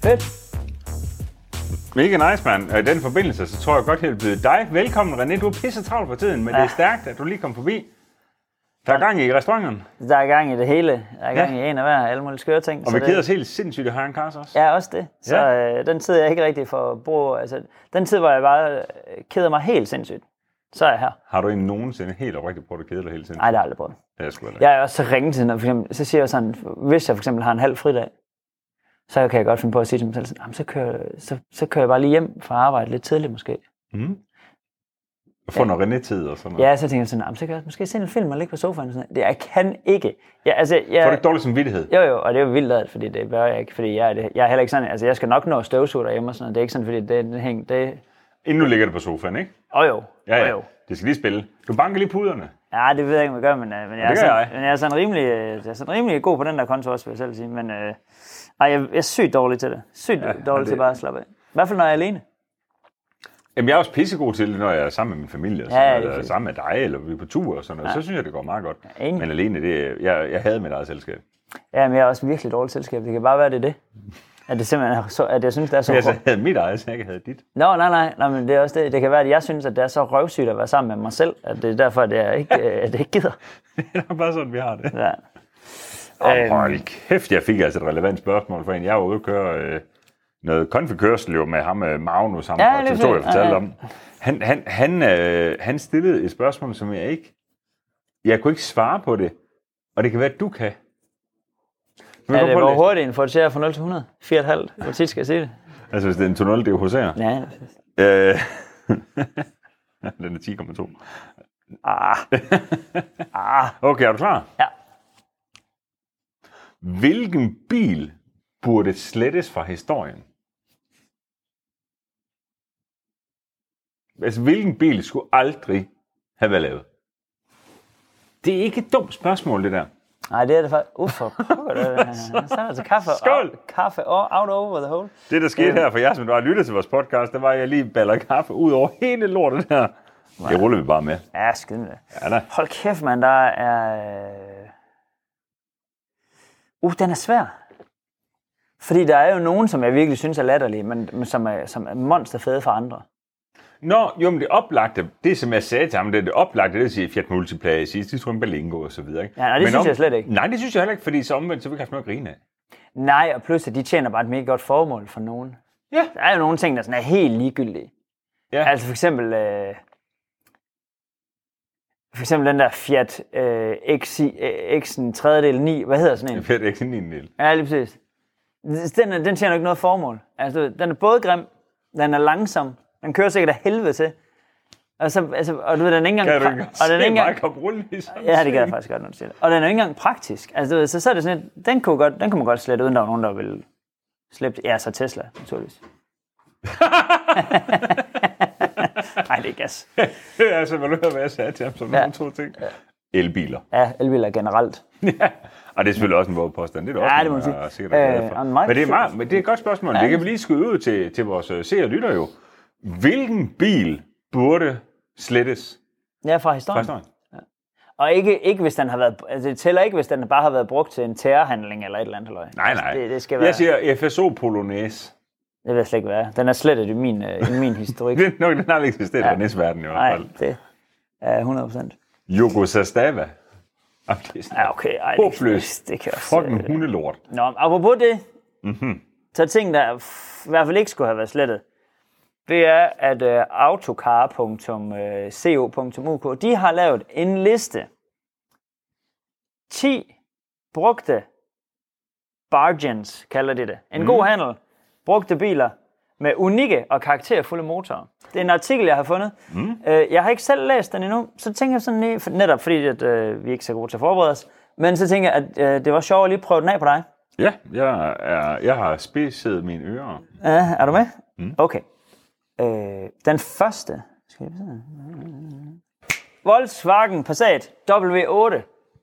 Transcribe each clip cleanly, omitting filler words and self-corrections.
Fedt. Mega nice, mand. Og i den forbindelse, så tror jeg godt, jeg vil byde dig velkommen, René. Du er pisse travlt for tiden, men det er stærkt, at du lige kom forbi. Der er gang i restauranten. Der er gang i det hele. Der er gang i en af hver, alle mulige skøre ting. Og vi keder os helt sindssygt at have en kars også. Ja, også det. Så den tid, jeg ikke rigtig får brug. Altså, den tid, hvor jeg bare keder mig helt sindssygt, så er jeg her. Har du egentlig nogensinde helt oprigtigt prøvet at kede dig helt sindssygt? Nej, det har jeg aldrig prøvet. Det er sgu da. Jeg er også så ringe til, når for eksempel, så siger jeg sådan, hvis jeg for eksempel har en halv fridag, så kan jeg godt finde på at sige til mig selv, sådan, så kører jeg bare lige hjem fra arbejde lidt tidligt måske. Mm. Og få noget René-tid og sådan noget. Ja, så tænker jeg sådan, så kan jeg måske se en film og ligge på sofaen og sådan noget. Jeg kan ikke. Får du ikke dårlig samvittighed? Jo, og det er jo vildt, fordi det bør jeg ikke, fordi jeg er heller ikke sådan, altså jeg skal nok nå støvsuge derhjemme og sådan noget. Det er ikke sådan, fordi det Inden du ligger det på sofaen, ikke? Jo. Ja. Det skal lige spille. Du banker lige puderne. Ja, det ved jeg ikke, hvad jeg gør, men jeg er sådan rimelig god på den der konto også, vil jeg selv sige. Men jeg er sygt dårlig til det. Sygt dårlig til bare at slappe af. I hvert fald, når jeg er alene. Jamen, jeg er også pissegod til det, når jeg er sammen med min familie, eller sammen med dig, eller vi er på tur og sådan noget. Så synes jeg, det går meget godt. Ja, men alene, jeg havde mit eget selskab. Ja, men jeg er også virkelig dårligt selskab. Det kan bare være, det. At det simpelthen er så, at jeg synes, det er så... Jeg havde mit eget, så jeg ikke havde dit. Nej, men det er også det. Det kan være, at jeg synes, at det er så røvsygt at være sammen med mig selv, at det er derfor, at jeg ikke gider. Det er bare sådan, vi har det. Ja. Hold kæft, jeg fik altså et relevant spørgsmål for en. Jeg var ude at køre noget konfikørsel jo med ham, Magnus, ham fra TV2, jeg fortalte om. Han stillede et spørgsmål, som jeg kunne ikke svare på det, og det kan være, at du kan. Ja, det var hurtigt en Fortier fra 0 til 100. 4,5. Hvor tit skal jeg sige det? Altså, hvis det er en tunnel, det er jo HC'er. Ja. Den er 10,2. Okay, er du klar? Ja. Hvilken bil burde slettes fra historien? Altså, hvilken bil skulle aldrig have været lavet? Det er ikke et dumt spørgsmål, det der. Nej, det er det faktisk. Så er der altså kaffe. Skål! Kaffe out over the hole. Det, der skete her for jer, som du har lyttet til vores podcast, det var, at jeg lige baller kaffe ud over hele lortet der. Det ruller vi bare med. Ja, skid med det. Ja, da. Hold kæft, mand, der er... den er svær. Fordi der er jo nogen, som jeg virkelig synes er latterlige, men som er monsterfede for andre. Nå, jo, men det oplagte, det som jeg sagde til ham, det oplagte, det siger Fiat Multipla, Citroën Berlingo og så videre, ikke? Ja, nej, det synes jeg slet ikke. Nej, det synes jeg heller ikke, fordi så omvendt, så vil jeg have noget at grine af. Nej, og pludselig, de tjener bare et mega godt formål for nogen. Ja. Der er jo nogle ting, der sådan er helt ligegyldige. Ja. Altså for eksempel den der Fiat X'en tredjedel 9, hvad hedder sådan en? Fiat X'en 9. Ja, lige præcis. Den tjener ikke noget formål. Altså, den er både grim, den er langsom, den kører sikkert af helvede til. Og du ved, den er ikke engang... Kan du ikke mig komme rullende i sådan? Ja, det kan jeg faktisk godt, når du siger det. Og den er ikke engang praktisk. Altså, du ved, så er det sådan et, den kunne man godt slette, uden der var nogen, der ville slippe det. Ja, så Tesla, naturligvis. Nej, det er gas. Altså, vil du høre, hvad jeg sagde til ham som nogle to ting? Ja. Elbiler. Ja, elbiler generelt. Ja, og det er selvfølgelig også en våbepåstand. Det er også det må man sige. Men det er et godt spørgsmål. Det kan vi lige skyde ud til vores seere og lytter jo. Hvilken bil burde slettes? Ja, fra historien. Ja. Og ikke hvis den har været... Altså, det tæller ikke, hvis den bare har været brugt til en terrorhandling eller et eller andet. Eller. Nej. Altså, det skal være... Jeg siger FSO Polonaise. Det ved jeg slet ikke, hvad er. Den er slettet i min historik. Den har ikke eksisteret i næste verden i hvert fald. Nej, det er 100%. Jugoslavia. Ja, okay. Ej, det kan også... Fucking hundelort. Nå, apropos det, så ting, der i hvert fald ikke skulle have været slettet, det er, at autocar.co.uk, de har lavet en liste. 10 brugte bargains, kalder de det. En god handel. Brugte biler med unikke og karakterfulde motorer. Det er en artikel, jeg har fundet. Jeg har ikke selv læst den endnu, så tænker jeg sådan lige, netop fordi at, vi er ikke så gode til at forberede os, men så tænker jeg, at det var sjovt at lige prøve den af på dig. Ja, jeg har spidset mine ører. Er du med? Okay. Den første. Volkswagen Passat W8.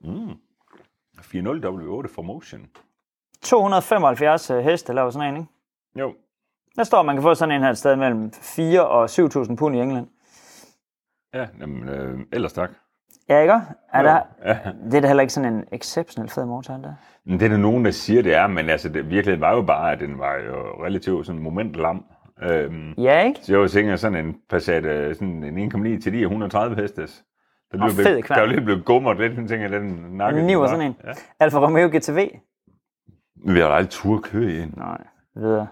4.0 W8 Formotion. 275 heste laver sådan en, ikke? Jo. Der står, at man kan få sådan en her et sted mellem 4 og 7.000 pund i England. Ja, jamen, ellers tak. Ja, ikke? Ja. Det er da heller ikke sådan en exceptionelt fed motor, der. Det er der nogen, der siger, det er, men altså, virkeligheden var jo bare, at den var jo relativt sådan momentlam. Ja, ikke? Så jeg tænker sådan en Passat, sådan en 1,9 til 130 hestes. Der var lidt blevet gummer, lidt, den tænker, den nakke. Den niver sådan en. Ja. Alfa Romeo GTV. Vi har da aldrig tur køre i en. Nej, videre.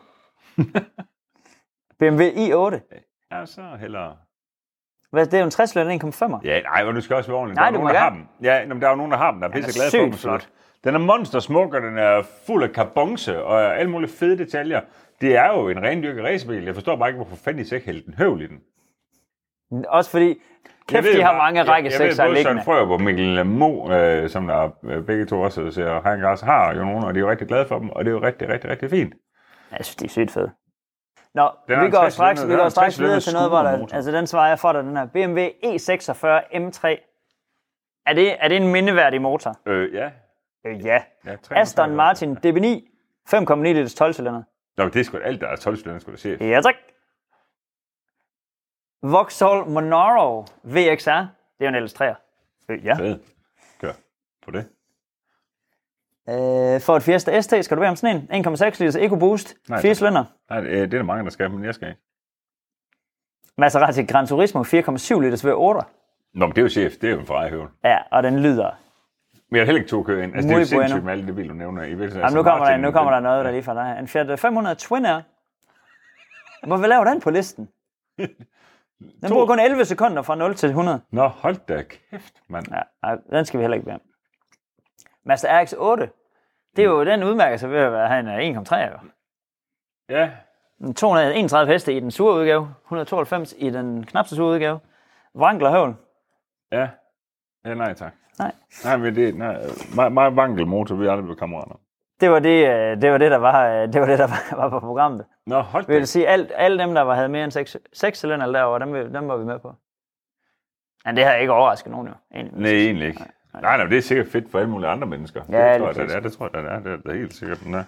BMW i8. Ja, så hellere. Hvad, det er jo en 60-cylinder 1,5'er. Ja, nej, men du skal også være ordentlig. Nej, der er nogen, der har dem. Ja, men der er jo nogen, der har dem, der er pisse glade for dem. Flot. Den er monstersmuk, og den er fuld af carbonce og alle mulige fede detaljer. Det er jo en rendyrket racerbil. Jeg forstår bare ikke, hvorfor fanden de ikke hældte den høvl i den. Også fordi, kæft, de har mange række 6'er liggende. Jeg ved, både Søren Frørup og Mikkel Mo, som der begge to også ser, har jo nogen, og de er jo rigtig glade for dem, og det er jo rigtig, rigtig, rigtig fint. Jeg synes, de er sygt fede. Nå, vi går straks videre til noget, hvor der, altså den svarer jeg for dig, den her BMW E46 M3. Er det en mindeværdig motor? Ja. Ja. Aston Martin DB9, 5,9 liters 12-cylinder. Nå, det er sgu alt, der er 12-cylinder, skulle du se. Ja, tak. Vauxhall Monaro VXR, det er jo en LS3'er. Ja. Fed. Kør på det. Ford Fiesta ST, skal du være om sådan en? 1,6 liters EcoBoost, 4 cylinder. Nej, det er der mange, der skal, men jeg skal ikke. Maserati Gran Turismo, 4,7 liters V8. Nå, men det er jo chef, det er jo en Ferrari-høvel. Ja, og den lyder... Men jeg har heller ikke to køre ind. Altså, det er jo sindssygt med alle de biler, du nævner. Jamen, nu kommer der noget, der lige fra dig. En Fiat 500 Twin Air. Hvorfor laver den på listen? Den bruger kun 11 sekunder fra 0 til 100. Nå, hold da kæft, mand. Ja, den skal vi heller ikke være. Mazda RX-8, det er jo den udmærker sig ved at have en 1,3. Ja. 231 heste i den sure udgave, 192 i den knap så sure udgave. Wrangler-høvl. Ja. Ja, nej tak. Nej, men det meget Wrangler-motor, vi aldrig blev kammerater. Det var det, der var på programmet. Nå, hold da. Det vil sige, alle dem, der havde mere end 6 cylinder derovre, dem var vi med på. Men det har ikke overrasket nogen jo. Nej, egentlig ikke. Nej, det er sikkert fedt for alle mulige andre mennesker. Ja, det tror jeg, det er helt sikkert, den er.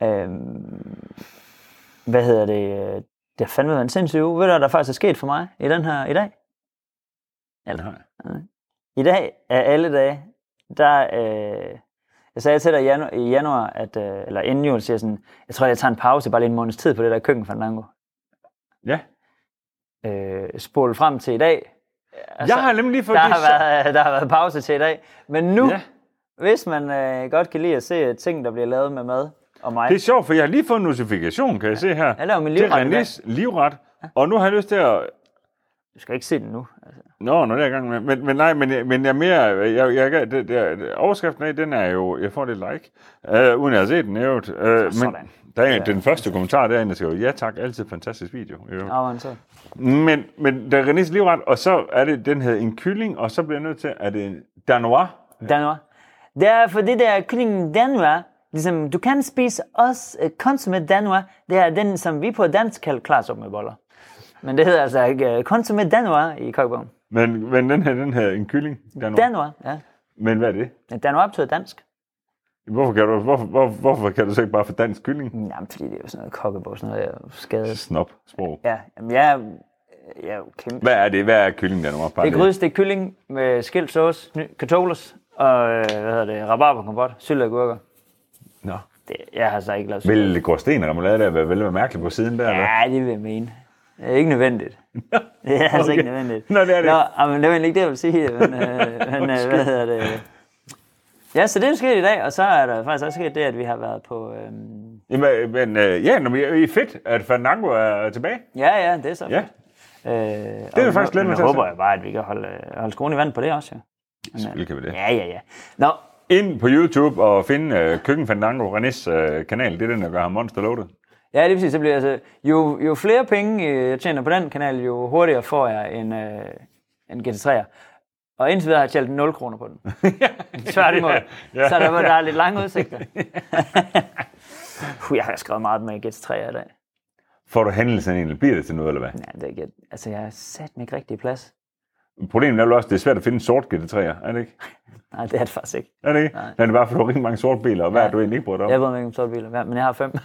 Hvad hedder det? Det har fandme været en sindssyg uge. Ved du, der faktisk er sket for mig i den her i dag? Eller? I dag af alle dage, der... jeg sagde til dig i januar, at, eller inden jul, siger sådan, jeg tror, jeg tager en pause, bare lige en måneds tid på det der køkkenfandango. Ja. Spol frem til i dag. Altså, jeg har nemlig lige fået der har været pause til i dag. Men nu, hvis man godt kan lide at se ting, der bliver lavet med mad og mig. Det er sjovt, for jeg har lige fået en notifikation, kan jeg se her. Jeg laver min livret. Det er Renés livret. Og nu har jeg lyst til at... Du skal ikke se den nu. Altså. Nå, det er jeg i gang med. Men jeg er mere... overskriften af, den er jo... Jeg får det like. Uden at have set den, jo. Men der er den første kommentar derinde, der skriver, ja tak, altid fantastisk video. Men der er Renés livret, og så er det, den hedder en kylling, og så bliver jeg nødt til, er det Danois? Danois. Det er for det der kyllingen Danois, ligesom, du kan spise også consommé Danois, det er den, som vi på dansk kalder klarsuppe med boller. Men det hedder altså ikke consommé Danois i kokkebogen. Men den her en kylling Danois? Danois, ja. Men hvad er det? Danois betyder dansk. Hvorfor kan du så ikke bare få dansk kylling? Jamen, fordi det er jo sådan noget kokkebog, sådan noget skadet. Snop-sprog. Ja, jamen jeg er jo kæmpe. Hvad er det? Hvad er kylling Danois? Det er grydestegt kylling med skilt sauce, kartofler og rabarberkompot, syltede agurker. Nå. Jeg har så ikke lavet syltede. Vil gråsten og remoulade der være mærkeligt på siden der? Ja, det vil jeg mene. Det er ikke nødvendigt. Det er altså ikke nødvendigt. Nå, det er det. Nå, men det var ikke det, jeg vil sige. Men hvad hedder det? Ja, så det er sket i dag, og så er der faktisk også sket det, at vi har været på... Jamen, det er fedt, at Fandango er tilbage. Ja, det er så fedt. Det er jo faktisk lidt med til. Jeg håber bare, at vi kan holde skruen i vand på det også. Ja. Selvfølgelig kan vi det. Ja. Nå. Ind på YouTube og finde Køkken Fandango, Renés kanal. Det er den, der gør ham monsterloadet. Ja, det er præcis. Det bliver altså, jo flere penge jeg tjener på den kanal, jo hurtigere får jeg en GT3'er. Og indtil videre har jeg tjent 0 kroner på den. Tværtimod. Ja. Så der er lidt lange udsigter. Jeg har skrevet meget med GT3'er i dag. Får du hændelsen egentlig? Bliver det til noget, eller hvad? Nej, det er ikke. Altså, jeg har sat mig ikke rigtig i plads. Problemet er jo også, det er svært at finde en sort GT3'er, er det ikke? Nej, det er det faktisk ikke. Er det ikke? Nej, det er bare, for du har rigtig mange sorte biler, og hvad er du egentlig ikke brugt om? Jeg ved ikke om sorte biler, men jeg har 5.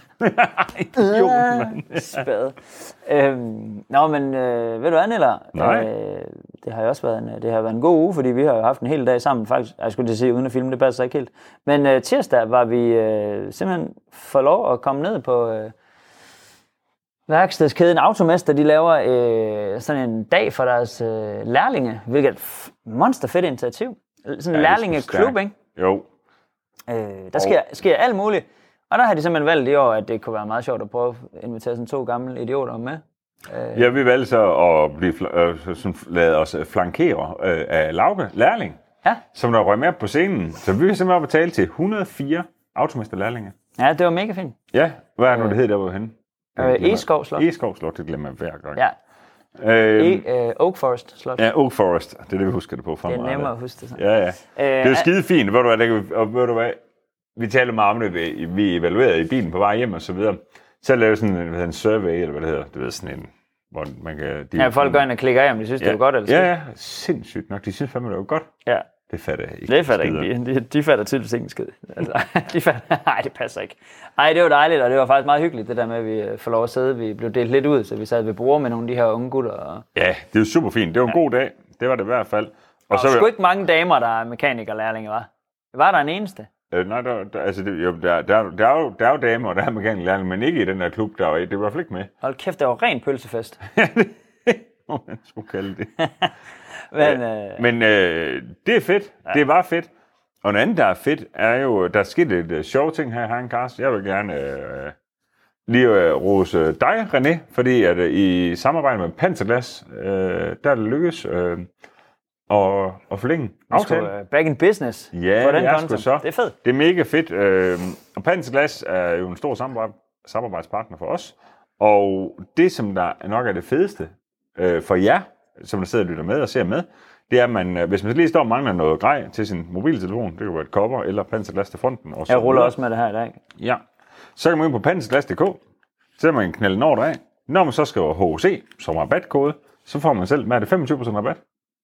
Idiot, mand. Spade. Ved du hvad, Niller? Nej. det har jo også været en god uge, fordi vi har jo haft en hel dag sammen, faktisk. Jeg skulle lige sige, uden at filme, det passer ikke helt. Men tirsdag var vi simpelthen for lov at komme ned på værkstedskæden Automester. De laver sådan en dag for deres lærlinge, hvilket monster fedt initiativ. Sådan en lærlingeklub, ikke? Jo. Der sker alt muligt. Og der har de simpelthen valgt i år, at det kunne være meget sjovt at prøve at invitere sådan 2 gamle idioter med. Ja, vi valgte så at blive lade os flankere af Lauke Lærling, som der røg med på scenen. Så vi er simpelthen oppe at tale til 104 Automester-lærlinge. Ja, det var mega fint. Ja, hvad er det nu, det hedder der, hvor henne? Egeskov Slot. Egeskov Slot, det glemmer jeg hver gang. Ja. Oak Forest Slot. Ja, Oak Forest. Det er det, vi husker det på fra mig. Det er nemmere at huske det sådan. Ja. Det er jo skide fint. Ved du hvad? Vi talte meget om det, vi evaluerede i bilen på vej hjem og så videre. Så lavede sådan en survey, eller hvad det hedder. Det ved sådan en, hvor man kan... folk går ind og klikker af, om de synes, det var godt eller skidt. Ja, sindssygt nok. De synes fandme, det var godt. Ja. Det fatter jeg ikke. Det fatter ikke. De fatter tydeligvis ikke en skid. Altså, nej, det passer ikke. Ej, det var dejligt, og det var faktisk meget hyggeligt, det der med, at vi får lov at sidde. Vi blev delt lidt ud, så vi sad ved bord med nogle af de her unge gutter. Og... Ja, det var super fint. Det var en god dag. Det var det i hvert fald. Og så sgu ikke mange damer, der er mekanikerlærlinge, var? Var der en eneste? Nej, der er jo damer, og der er mekanikerlærlinge, men ikke i den der klub, der var det var i hvert fald ikke med. Hold kæft, det var ren pølsefest. Må man skulle kalde det. Men det er fedt. Ja. Det var fedt. Og noget andet, der er fedt, er jo, der er sket lidt sjove ting her i Hagen Cast. Jeg vil gerne lige rose dig, René, fordi at i samarbejde med Panserglas, der er det lykkes at forlænge aftalen. Back in business. Ja, på den jeg skulle så. Det er fedt. Det er mega fedt. Og Panserglas er jo en stor samarbejdspartner for os. Og det, som der nok er det fedeste for jer, som der sidder og lytter med og ser med, det er, at man, hvis man lige står og mangler noget grej til sin mobiltelefon, det kan være et cover eller panserglas til fronten. Og så jeg ruller også med det her i dag. Ja. Så kan man ind på panserglas.dk, så man knalde en ordre af. Når man så skriver HC som rabatkode, så får man selv, hvad er det, 25% rabat?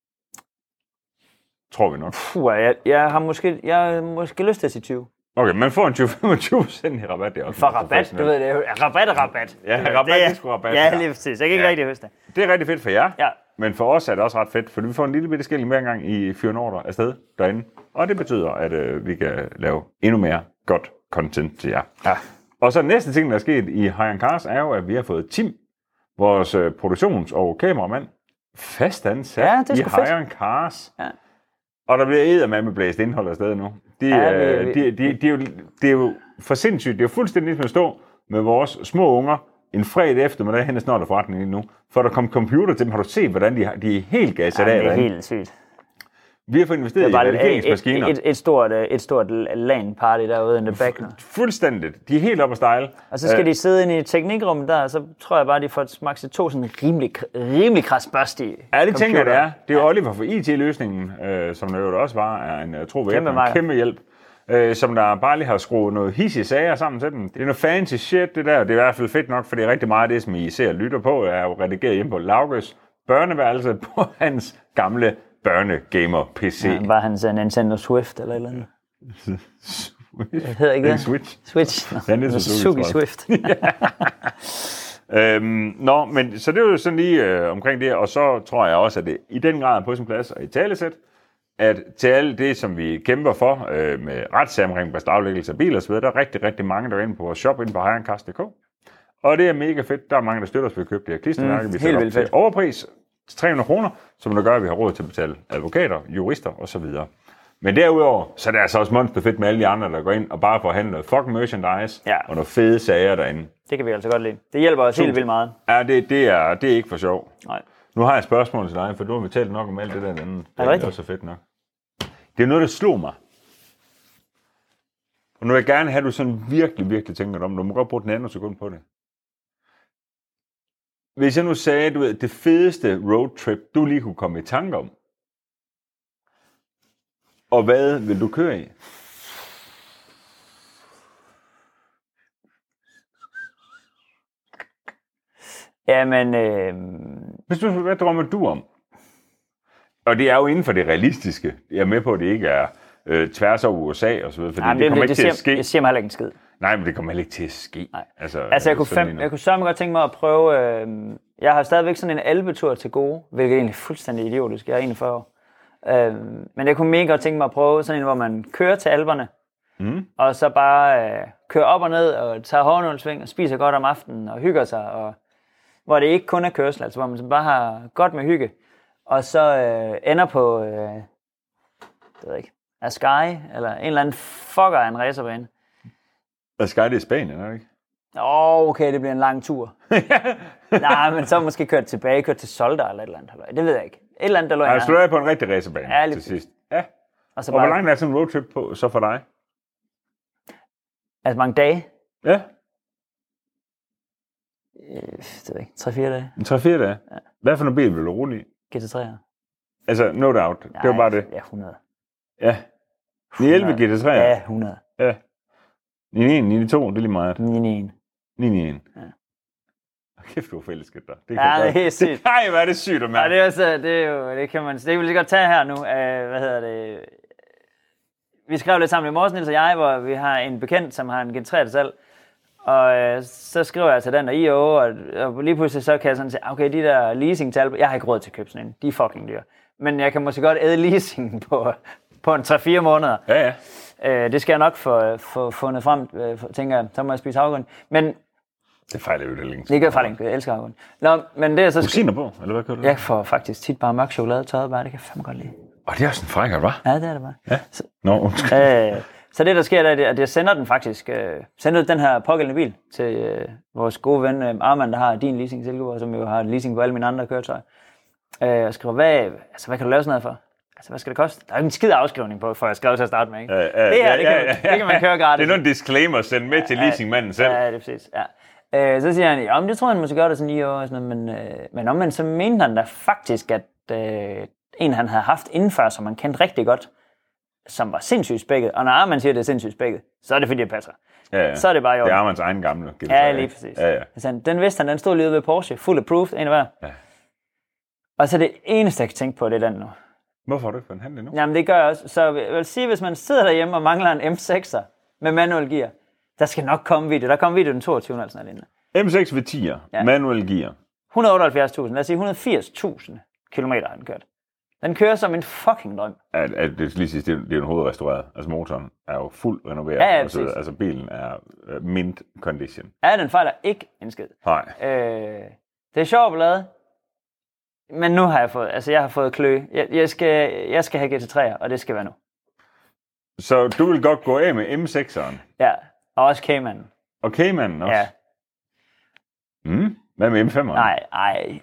Tror vi nok. Jeg har måske lyst til at sige 20. Okay, man får en 25% i rabat. Det er også for rabat, du ved det jo. Rabat er rabat. Ja, rabat er sgu rabat. Ja, lige præcis. Jeg kan ikke rigtig huske det. Det er rigtig fedt for jer, ja. Men for os er det også ret fedt, for vi får en lille bitte skilling hver gang i 4 ordre afsted derinde. Og det betyder, at vi kan lave endnu mere godt content til jer. Ja. Og så næste ting, der er sket i Hagen Cars, er jo, at vi har fået Tim, vores produktions- og kameramand, fastansat i Hagen Cars. Ja. Og der bliver eddermame blæst indhold afsted nu. Det er jo for sindssygt. Det er jo fuldstændig ligesom at stå med vores små unger en fredag eftermiddag hen ad snart forretningen lige nu. For der kom computer til dem. Har du set, hvordan de er helt gasset af? Det er helt sygt. Vi har fået investeret i redigeringsmaskiner. Et stort LAN-party derude in the back. Fuldstændigt. De er helt oppe at style. Og så skal de sidde inde i teknikrummet der, og så tror jeg bare, de får smagt sig 2 sådan rimelig krasbørst i. Ja, det tænker jeg, det er. Det er jo Oliver for IT-løsningen, som der jo også var, er en kæmpe hjælp. Som der bare lige har skruet noget hissige sager sammen til dem. Det er noget fancy shit, det der. Det er i hvert fald fedt nok, fordi rigtig meget af det, som I ser og lytter på, er jo redigeret hjemme på Laukes børneværelse på hans gamle børnegamer-PC. Ja, var hans Nintendo Swift eller et eller andet? Det hedder ikke det? Switch. Ja, det er Suzuki Swift. Men så det er jo sådan lige omkring det, og så tror jeg også, at det i den grad er på sin plads og i talesæt, at til alle det, som vi kæmper for med retssager omkring beslaglæggelse af biler osv., der er rigtig, rigtig mange, der er inde på vores shop inde på hagencast.dk. Og det er mega fedt. Der er mange, der støtter os ved at købe det her klistermærke. Vi sætter op til overpris til 300 kroner, som der gør, at vi har råd til at betale advokater, jurister osv. Men derudover, så er det altså også monsterfedt med alle de andre, der går ind og bare får handlet noget fucking merchandise og nogle fede sager derinde. Det kan vi altså godt lide. Det hjælper os helt vildt meget. Ja, det er ikke for sjov. Nej. Nu har jeg et spørgsmål til dig, for du har vi talt nok om alt det der andet. Det er også fedt nok. Det er noget, der slog mig. Og nu vil jeg gerne have, at du sådan virkelig tænker om. Du må godt bruge den anden sekund på det. Hvis jeg nu sagde, du ved, det fedeste roadtrip, du lige kunne komme i tanke om, og hvad vil du køre i? Jamen, hvad drømmer du om? Og det er jo inden for det realistiske. Jeg er med på, at det ikke er tværs over USA og så videre, fordi Nej, det kommer ikke til at ske. Jeg siger mig heller ikke en skid. Nej, men det kommer heller ikke til at ske. Nej. Altså jeg kunne sørge mig godt tænke mig at prøve... jeg har stadigvæk sådan en alpetur til gode, hvilket er egentlig fuldstændig idiotisk. Jeg er 41 år. Men jeg kunne mega godt tænke mig at prøve sådan en, hvor man kører til Alperne, og så bare kører op og ned og tager hårdnålsving og spiser godt om aftenen og hygger sig, og hvor det ikke kun er kørsel, altså hvor man bare har godt med hygge, og så ender på, det ved jeg ikke, Ascari, eller en eller anden fucker af en racerbane. Ascari, det er Spanien, er det ikke? Okay, det bliver en lang tur. Nej, men så måske kørt til Solda eller et eller andet. Det ved jeg ikke. Et eller andet, der lå jeg skulle på en rigtig racerbane til sidst. Ja. Og hvor langt er sådan en roadtrip på, så for dig? Altså mange dage? Ja. Det ved jeg ikke. 3-4 dage. 3-4 dage? Ja. Hvad for en bil vil du rulle i? GT3'er. Altså, no doubt. Nej, det var bare det. Ja, 100. Ja. 911 GT3'er? Ja, 100. Ja. 991, 992, det er lige meget. 991. 991. Ja. Kæft, du er fællesskab der. Det er helt sygt. Nej, hvad er det sygt at mærke. Ja, det kan man... Det vil jeg godt tage her nu. Hvad hedder det? Vi skrev lidt sammen i morges, Niels og jeg, hvor vi har en bekendt, som har en GT3 til salg. Og så skriver jeg til den der IO, og lige pludselig så kan jeg sådan sige, okay, de der leasing-tal, jeg har ikke råd til at købe sådan en. De er fucking dyre. Men jeg kan måske godt æde leasingen på en 3-4 måneder. Ja. Det skal jeg nok få fundet frem, tænker jeg. Så må jeg spise havregryn. Men det fejler jo det længe. Det gør fejl, jeg elsker havregryn. Nå, men det er så... Rosiner på, eller hvad kører du? Jeg får faktisk tit bare mørk chokolade tørret bare, det kan jeg fandme godt lide. Og det er også en frækker, hva'? Ja, det er det bare. Ja. Så det der sker, der er, at jeg sender den faktisk, sender den her pågældende bil til vores gode ven Armand, der har din leasing Silkeborg, som jo har leasing på alle mine andre køretøjer. Og skriver, hvad kan du lave sådan noget for? Altså, hvad skal det koste? Der er jo ikke en skid afskrivning på, for jeg skrev til at starte med, ikke? Det kan man køre gratis. Det er nogle disclaimer sendt med til leasingmanden selv. Ja, det er præcis, ja. Så siger han, men det tror jeg, han måske gør det sådan 9 år, og sådan noget, men omvendt så mente han da faktisk, at en han havde haft indenfor, som man kendte rigtig godt, som var sindssygt spækket, og når man siger, at det er sindssygt spækket, så er det fordi, det passer. Ja. Så er det bare jo. Det er Armands egen gamle. Ja, lige præcis. Ja. Den vidste han, den stod lige ude ved Porsche, full approved, en af hver. Ja. Og så det eneste, jeg kan tænke på, det er den nu. Hvorfor har du ikke fået en handel endnu? Jamen, det gør jeg også. Så jeg vil sige, hvis man sidder derhjemme og mangler en M6'er med manual gear, der skal nok komme video. Der kommer video den 22. altså alene. M6 ved 10'er, manual gear. 178.000, lad os sige 180.000 kilometer har den kørt. Den kører som en fucking drøm. Det er jo en hovedrestaureret. Altså motoren er jo fuldt renoveret. Ja, altså bilen er mint condition. Ja, den fejler ikke en skid. Nej. Det er sjovt at lade. Men nu har jeg har fået klø. Jeg skal have GT3'er, og det skal være nu. Så du vil godt gå af med M6'eren? Ja, og også Cayman. Og Cayman også? Ja. Hvad med M5'eren? Nej.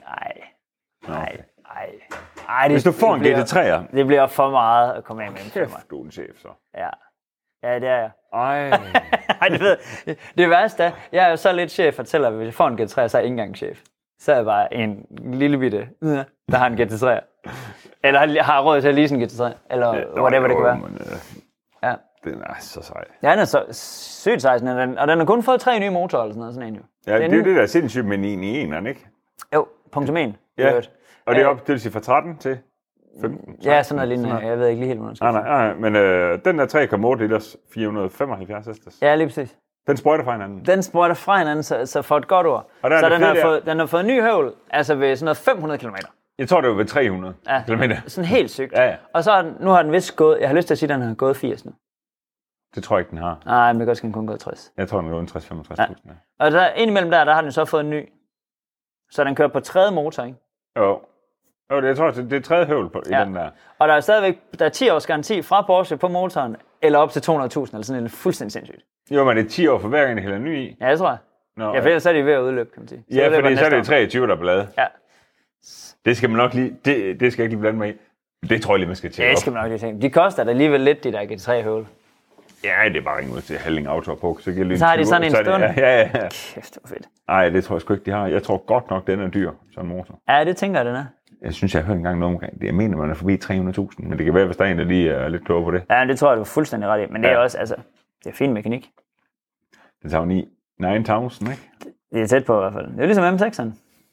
Hvis du får en GT3'er? Det bliver for meget at komme af med M5'eren. Kæft, du er en chef så. Ja, det er jeg. Ej, det værste er, jeg er jo så lidt chef, fortæller, at hvis jeg får en GT3'er, så er jeg ikke engang chef. Så er jeg bare en lille bitte, der har en GT3'er. Eller har råd til at lease en GT3'er. Eller whatever det kan være. Ja. Den er så sej. Ja, den er så sygt sej, og den har kun fået 3 nye motorer eller sådan en jo. Ja, det er det, der er sindssygt med 991'eren, ikke? Jo, punktum 1. Ja, og det er op, det vil sige fra 13 til 15. Ja, sådan noget lignende. Jeg ved ikke lige helt, hvordan det skal nej, men den der 3,8 liters 475 hestes. Ja, lige præcis. Den sprøjter fra hinanden. Den sprøjter fra hinanden, så for et godt ord. Så den har fået ny høvl, altså ved sådan noget 500 km. Jeg tror, det var ved 300 km. Sådan helt sygt. Ja. Og så nu har den vist gået, jeg har lyst til at sige, at den har gået 80 nu. Det tror jeg ikke, den har. Nej, men det kan kun gå 60. Jeg tror, den er gået 60-65.000. Ja. Og der indimellem der har den så fået en ny. Så den kører på tredje motor, ikke? Jo, jeg tror, det er tredje høvl i den der. Og der er stadigvæk 10 års garanti fra Porsche på motoren, eller op til 200.000, eller sådan en fuldstændig sindssygt. Jo, men det er 10 år for hver gang, det hælder ny i. Ja, det tror jeg. Ja, for ellers er de ved at udløbe, kan man sige. Ja, fordi så er det 23, der er bladet. Ja. Det skal man nok lige, det skal jeg ikke lige blande mig i. Det tror jeg lige, man skal tjekke op. Det skal man nok lige tænke. De koster da alligevel lidt, de der GT3-høvl. Ja, det er bare ringe ud til Halling Auto på, så giver det så har de sådan en stund. Ja. Kæft, det var fedt. Nej, det tror jeg sgu ikke, de har. Jeg tror godt nok, den er dyr, sådan en motor. Ja, det tænker jeg, den er. Jeg synes, jeg har hørt engang noget omkring det. Jeg mener, man er forbi 300.000, men det kan være, hvis der er en, der lige er lidt klogere på det. Ja, det tror jeg, du er fuldstændig ret i. Men det er også, altså, det er fin mekanik. Det tager jo 9.000, ikke? Det er tæt på i hvert fald. Det er ligesom M6'eren.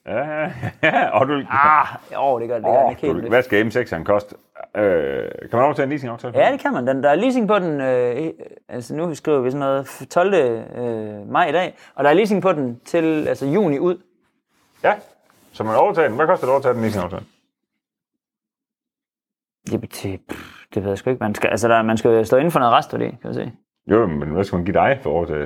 Ja, og du... det gør den ikke helt. Hvad skal M6'eren koste? Kan man overtage en leasingaftale? Ja, det kan man. Der er leasing på den, altså nu skriver vi sådan noget 12. Maj i dag, og der er leasing på den til juni ud. Ja, så man overtager den. Hvad koster det at overtage den leasingaftale? Det ved jeg sgu ikke. Man skal jo stå inden for noget restværdi, kan jeg se. Jo, men hvad skal man give dig for at overtage?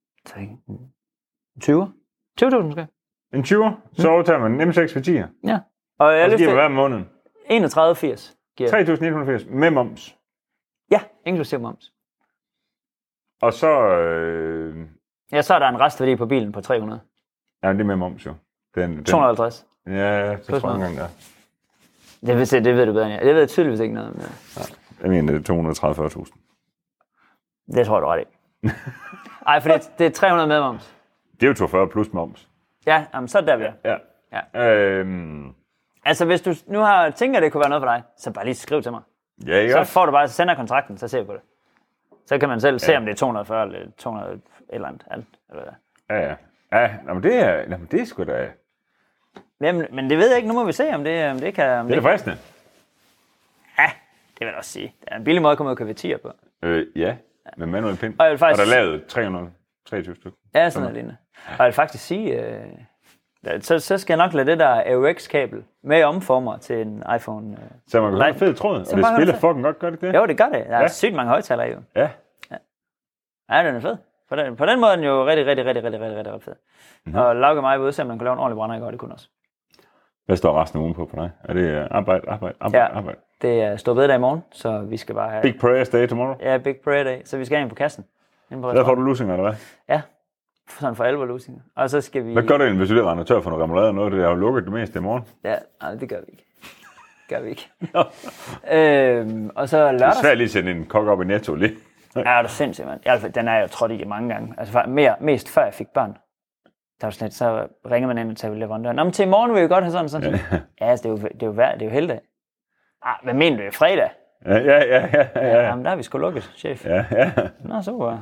20? 20.000 måske. En 20'er, så overtager man en M6 for 10'er. Ja. Og så giver man hver måned. 31,80 giver 3.180 med moms. Ja, inklusive moms. Og så... Ja, så er der en restværdi på bilen på 300. Ja, det er med moms jo. 250. Ja, det tror jeg engang, der. Det ved du bedre end jeg. Det ved jeg tydeligvis ikke noget om. Ja. Jeg mener, det er 230-40.000. Det tror jeg, du ret i. Ej, for det er 300 med moms. Det er jo 240 plus moms. Ja, jamen, så er det der, vi er. Ja. Altså, hvis du nu tænker, det kunne være noget for dig, så bare lige skriv til mig. Ja, ikke så også? får du bare, sender kontrakten, så ser vi på det. Så kan man selv se, om det er 240 eller 200 et eller andet. Alt, eller hvad. Ja, men det er sgu da... Jamen, men det ved jeg ikke. Nu må vi se, om det kan... Det er fristende. Ja, det vil jeg også sige. Det er en billig måde at komme ud og købe 10'er på. Ja, med manuel pind. Og der er lavet 323 stykker. Ja, sådan noget lignende. Og jeg vil faktisk sige... Så skal jeg nok lade det der AUX-kabel med omformer til en iPhone. Så man kan høre en fed tråd, og det spiller fucking godt, gør det det? Jo, det gør det. Der er sygt mange højtalere i jo. Ja. Ja, den er fed. På den måde er den jo rigtig fed. Og Lauke og mig vil udse, at man kan lave en ordentlig brænder i går, det kunne også. Hvad står resten af ugen på dig? Er det arbejde? Det er stor bededag i morgen, så vi skal bare have... Big Prayer Day tomorrow? Ja, Big Prayer Day. Så vi skal ind på kassen. Der får du lusinger, eller hvad? Ja, sådan for alvor lusinger. Og så skal vi... Hvad gør det, hvis du lige render tør for noget remoulade og noget? Det er jo lukket det meste i morgen. Ja, nej, det gør vi ikke. Og så lørdag... Det er svært lige at sende en kok op i Netto lige. Ja, det er sindssygt, mand. Den er jeg trådt i mange gange. Altså mest før jeg fik børn. Der var sådan lidt, så ringer man ind til leverandøren. Nå, men til i morgen vil vi godt have sådan. Ja, altså, det er jo heldig. Hvad mener du? Det er fredag? Ja. Jamen, der har vi sgu lukket, chef. Ja. Nå, super.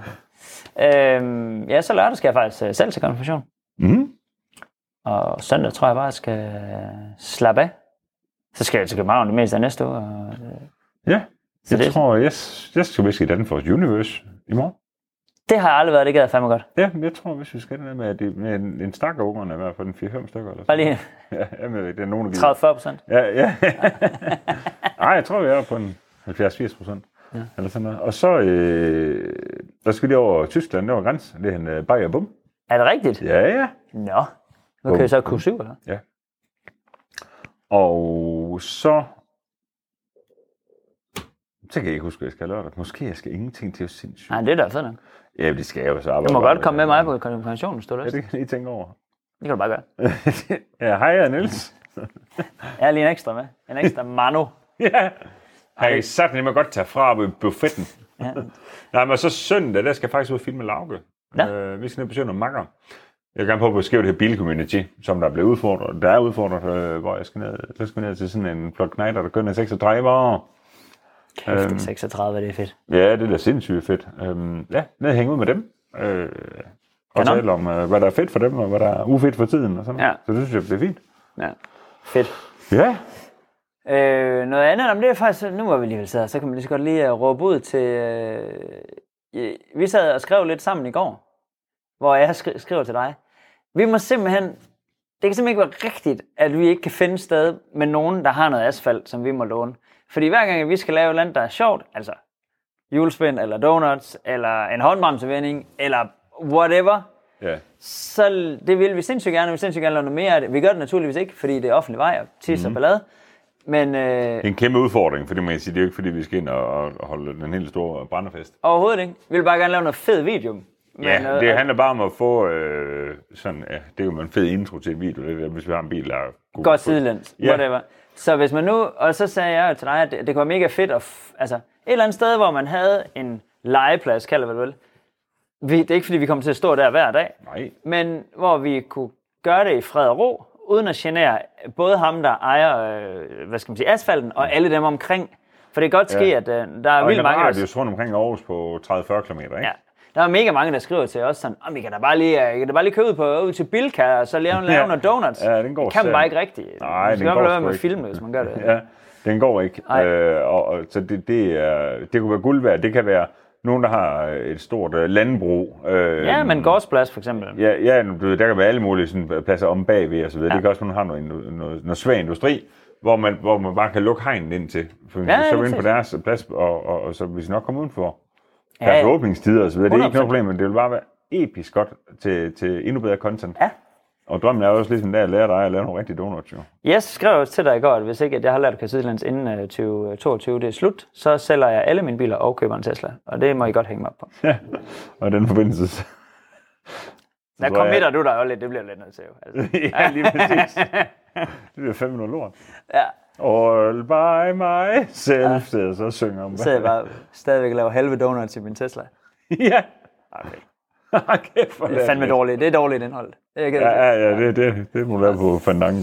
Så lørdag skal jeg faktisk selv til konfirmation. Mhm. Og søndag tror jeg bare, jeg skal slappe af. Så skal jeg til København det meste af næste år. Ja, tror, jeg skal vist i Danfoss Universe i morgen. Det har jeg aldrig været, det gad jeg fandme godt. Ja, jeg tror, hvis vi skal det med en stak af ungerne, i hvert fald 4-5 stykker. Eller bare lige. Ja, det er nogen af de... 30-40%. Ja. Nej, jeg tror, vi er på en 70-80%. Ja. Eller sådan noget. Og så der skal vi lige over Tyskland, der var grænsen. Det er en Bayer Bum. Er det rigtigt? Ja. Nå. Nu kan jeg så Q7, eller? Ja. Og så kan jeg ikke huske, at jeg skal lørdag. Måske jeg skal ingenting til at sindssygt. Nej, det er da fedt nok. Ja, det skal jeg jo så arbejde. Du må godt komme med mig på konfirmationen, hvis du har lyst. Ja, det kan jeg lige tænke over. Det kan du bare gøre. Ja, hej, jeg er Niels. Jeg er lige en ekstra med. En ekstra mano. Ja. Har I sagt, at jeg må godt tage fra på buffetten? Ja. Nej, men så søndag, der skal jeg faktisk ud og filme Lauke. Ja. Vi skal ned og besøge nogle makker. Jeg vil gerne prøve at beskrive det her bilcommunity, som der er blevet udfordret. Der er udfordret, hvor jeg skal ned til sådan en flot knejder, der kører 36. Kæft, 36, det er fedt. Ja, det er da sindssygt fedt. Ned og hænge ud med dem. Og tale om, hvad der er fedt for dem, og hvad der er ufedt for tiden. Og sådan. Ja. Så det synes jeg, det er fint. Ja, fedt. Ja. Noget andet om det er faktisk, nu var vi lige sidde, så kan man lige så godt lige råbe ud til... vi sad og skrev lidt sammen i går, hvor jeg skriver til dig. Vi må simpelthen... Det kan simpelthen ikke være rigtigt, at vi ikke kan finde sted med nogen, der har noget asfalt, som vi må låne. Fordi hver gang vi skal lave et eller andet, der er sjovt, altså julespind, eller donuts, eller en håndbremsevending, eller whatever, så det vil vi sindssygt gerne. Vi vil sindssygt gerne lave noget mere af det. Vi gør det naturligvis ikke, fordi det er offentlig vej og tis og ballade. Men, det er en kæmpe udfordring, fordi man kan sige, det er jo ikke fordi, vi skal ind og holde den helt store brændefest. Overhovedet ikke. Vi vil bare gerne lave noget fed video. Ja, det handler bare om at få sådan, det er jo en fed intro til en video, det der, hvis vi har en bil, der er god. Godt sidelæns, whatever. Så hvis man nu, og så sagde jeg til dig, at det kunne være mega fedt, altså et eller andet sted, hvor man havde en legeplads, kalder vi det vel. Det er ikke fordi, vi kommer til at stå der hver dag, nej, men hvor vi kunne gøre det i fred og ro, uden at genere både ham, der ejer, asfalten, og alle dem omkring. For det kan godt ske, at der er vildt mange... Og det er jo rundt omkring Aarhus på 30-40 km, ikke? Ja. Der er mega mange, der skriver til os sådan, I kan da bare lige købe ud til Bilka, og så lave nogle donuts. Ja, den går det kan man bare ikke rigtigt. Nej, den går ikke. Med film, hvis man gør det. Ja, den går ikke. Så det kunne være guld værd. Det kan være nogen, der har et stort landbrug. Ja, men gårdsplads for eksempel. Ja, der kan være alle mulige sådan, pladser om bagved og så videre. Ja. Det kan også være, at man har noget svag industri, hvor man bare kan lukke hegnen ind til. Så er vi inde på deres plads, og så hvis nok kommer udenfor. Deres åbningstider og så videre. Det er ikke noget problem, men det vil bare være episk godt til endnu bedre content. Ja. Og drømmen er også ligesom der, at lære dig at lave nogle rigtige donuts, jo. Jeg skrev også til dig i går, at hvis ikke at jeg har lært Kajsidlands inden 2022 det er slut, så sælger jeg alle mine biler og køber en Tesla. Og det må I godt hænge mig op på. Ja, og den forbindelse... Der committer du dig jo lidt, det bliver lidt nødt til jo. Altså. Ja, lige præcis. Det bliver 5 minutter lort. Ja. All by myself, så synger om. Så jeg bare stadigvæk laver halve donuts i min Tesla. Ja. Okay. Det er fandme dårligt. Det er dårligt indhold. Det må være på Fandango.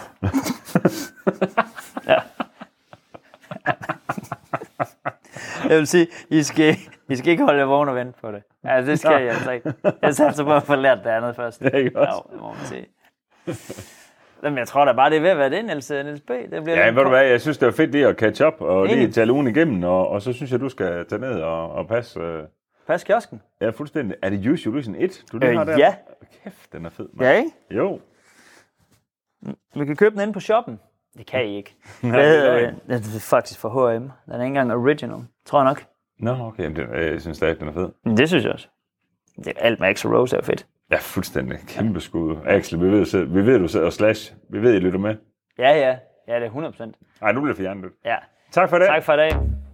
Ja. Jeg vil sige, I skal ikke holde jer vågen og vente på det. Altså, det skal jeg altså ikke. Jeg satser på at få lært det andet først. Det er ikke også. Ja, det må man sige. Jamen, jeg tror da bare, det er ved at være det, Niels B. Det bliver ved du hvad, jeg synes, det er fedt det at catch up og lige tage ugen igennem, og så synes jeg, du skal tage ned og passe... Pas kiosken? Ja, fuldstændig. Er det Use Your Illusion 1, du lige har der? Ja. Kæft, den er fed, man. Ja, ikke? Jo. Vi kan købe den inde på shoppen. Det kan I ikke. Det er faktisk for H&M. Den er ikke engang original. Tror jeg nok. Nå, okay. Jamen, jeg synes stadig, den er fed. Det synes jeg også. Alt med Axl Rose er fedt. Ja, fuldstændig. Kæmpe skud. Axel, vi ved du sidder og Slash. Vi ved, I lytter med. Ja, det er 100%. Ej, nu bliver det fjernet. Ja. Tak for det. Tak for i dag.